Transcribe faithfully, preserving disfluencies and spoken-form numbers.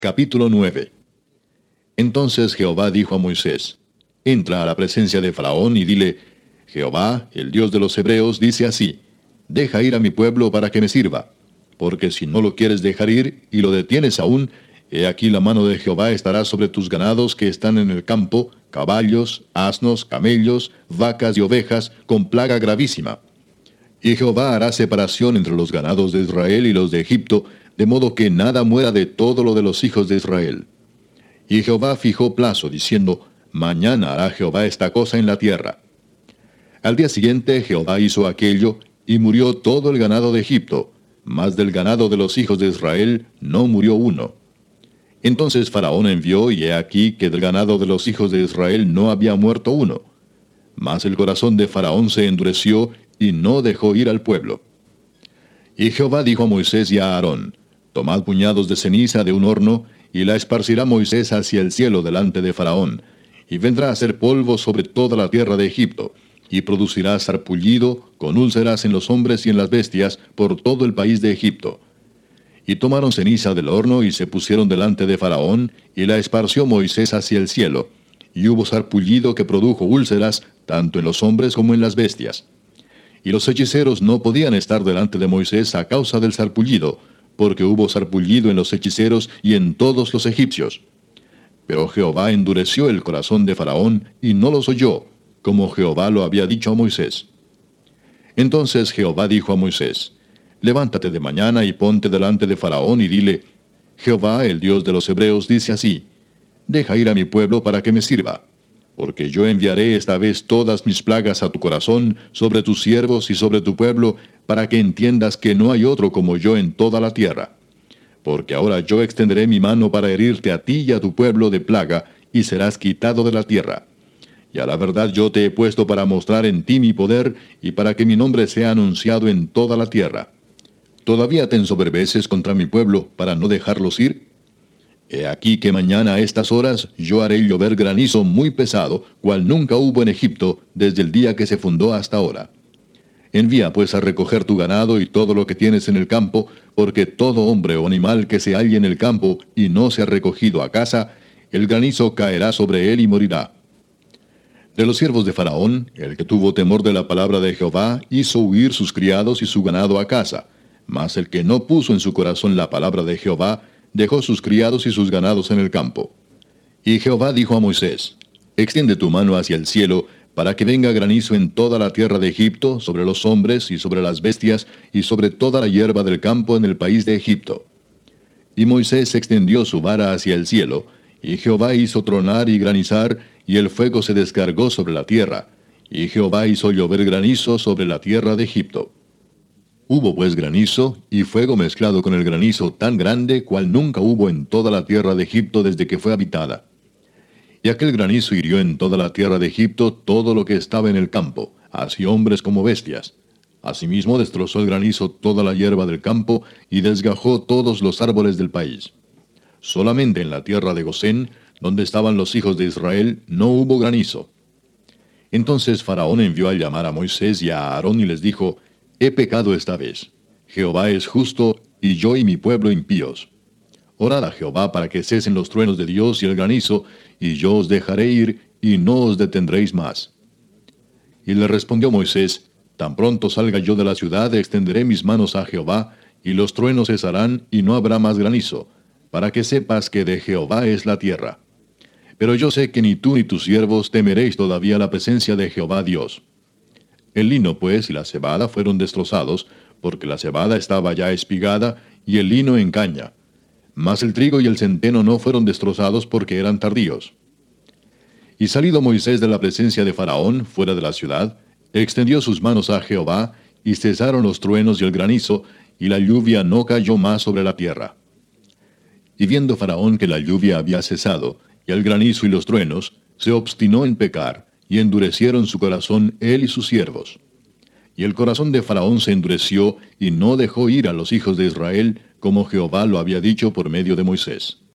Capítulo nueve. Entonces Jehová dijo a Moisés: Entra a la presencia de Faraón y dile: Jehová, el Dios de los hebreos, dice así: Deja ir a mi pueblo para que me sirva. Porque si no lo quieres dejar ir, y lo detienes aún, he aquí la mano de Jehová estará sobre tus ganados que están en el campo, caballos, asnos, camellos, vacas y ovejas, con plaga gravísima. Y Jehová hará separación entre los ganados de Israel y los de Egipto, de modo que nada muera de todo lo de los hijos de Israel. Y Jehová fijó plazo, diciendo: Mañana hará Jehová esta cosa en la tierra. Al día siguiente Jehová hizo aquello, y murió todo el ganado de Egipto, mas del ganado de los hijos de Israel no murió uno. Entonces Faraón envió, y he aquí que del ganado de los hijos de Israel no había muerto uno. Mas el corazón de Faraón se endureció, y no dejó ir al pueblo. Y Jehová dijo a Moisés y a Aarón: Tomad puñados de ceniza de un horno, y la esparcirá Moisés hacia el cielo delante de Faraón, y vendrá a ser polvo sobre toda la tierra de Egipto, y producirá sarpullido, con úlceras en los hombres y en las bestias, por todo el país de Egipto. Y tomaron ceniza del horno, y se pusieron delante de Faraón, y la esparció Moisés hacia el cielo, y hubo sarpullido que produjo úlceras, tanto en los hombres como en las bestias. Y los hechiceros no podían estar delante de Moisés a causa del sarpullido, porque hubo sarpullido en los hechiceros y en todos los egipcios. Pero Jehová endureció el corazón de Faraón, y no los oyó, como Jehová lo había dicho a Moisés. Entonces Jehová dijo a Moisés: Levántate de mañana y ponte delante de Faraón y dile: Jehová, el Dios de los hebreos, dice así: Deja ir a mi pueblo para que me sirva. Porque yo enviaré esta vez todas mis plagas a tu corazón, sobre tus siervos y sobre tu pueblo, para que entiendas que no hay otro como yo en toda la tierra. Porque ahora yo extenderé mi mano para herirte a ti y a tu pueblo de plaga, y serás quitado de la tierra. Y a la verdad yo te he puesto para mostrar en ti mi poder, y para que mi nombre sea anunciado en toda la tierra. ¿Todavía te ensoberbeces contra mi pueblo, para no dejarlos ir? He aquí que mañana a estas horas yo haré llover granizo muy pesado, cual nunca hubo en Egipto, desde el día que se fundó hasta ahora. Envía pues a recoger tu ganado y todo lo que tienes en el campo, porque todo hombre o animal que se halle en el campo y no se ha recogido a casa, el granizo caerá sobre él y morirá. De los siervos de Faraón, el que tuvo temor de la palabra de Jehová, hizo huir sus criados y su ganado a casa, mas el que no puso en su corazón la palabra de Jehová, dejó sus criados y sus ganados en el campo. Y Jehová dijo a Moisés: Extiende tu mano hacia el cielo, para que venga granizo en toda la tierra de Egipto, sobre los hombres y sobre las bestias, y sobre toda la hierba del campo en el país de Egipto. Y Moisés extendió su vara hacia el cielo, y Jehová hizo tronar y granizar, y el fuego se descargó sobre la tierra, y Jehová hizo llover granizo sobre la tierra de Egipto. Hubo pues granizo, y fuego mezclado con el granizo tan grande, cual nunca hubo en toda la tierra de Egipto desde que fue habitada. Y aquel granizo hirió en toda la tierra de Egipto todo lo que estaba en el campo, así hombres como bestias. Asimismo destrozó el granizo toda la hierba del campo, y desgajó todos los árboles del país. Solamente en la tierra de Gosén, donde estaban los hijos de Israel, no hubo granizo. Entonces Faraón envió a llamar a Moisés y a Aarón y les dijo: He pecado esta vez. Jehová es justo, y yo y mi pueblo impíos. Orad a Jehová para que cesen los truenos de Dios y el granizo, y yo os dejaré ir, y no os detendréis más. Y le respondió Moisés: Tan pronto salga yo de la ciudad, extenderé mis manos a Jehová, y los truenos cesarán, y no habrá más granizo, para que sepas que de Jehová es la tierra. Pero yo sé que ni tú ni tus siervos temeréis todavía la presencia de Jehová Dios. El lino, pues, y la cebada fueron destrozados, porque la cebada estaba ya espigada, y el lino en caña. Mas el trigo y el centeno no fueron destrozados porque eran tardíos. Y salido Moisés de la presencia de Faraón, fuera de la ciudad, extendió sus manos a Jehová, y cesaron los truenos y el granizo, y la lluvia no cayó más sobre la tierra. Y viendo Faraón que la lluvia había cesado, y el granizo y los truenos, se obstinó en pecar, y endurecieron su corazón él y sus siervos. Y el corazón de Faraón se endureció, y no dejó ir a los hijos de Israel, como Jehová lo había dicho por medio de Moisés.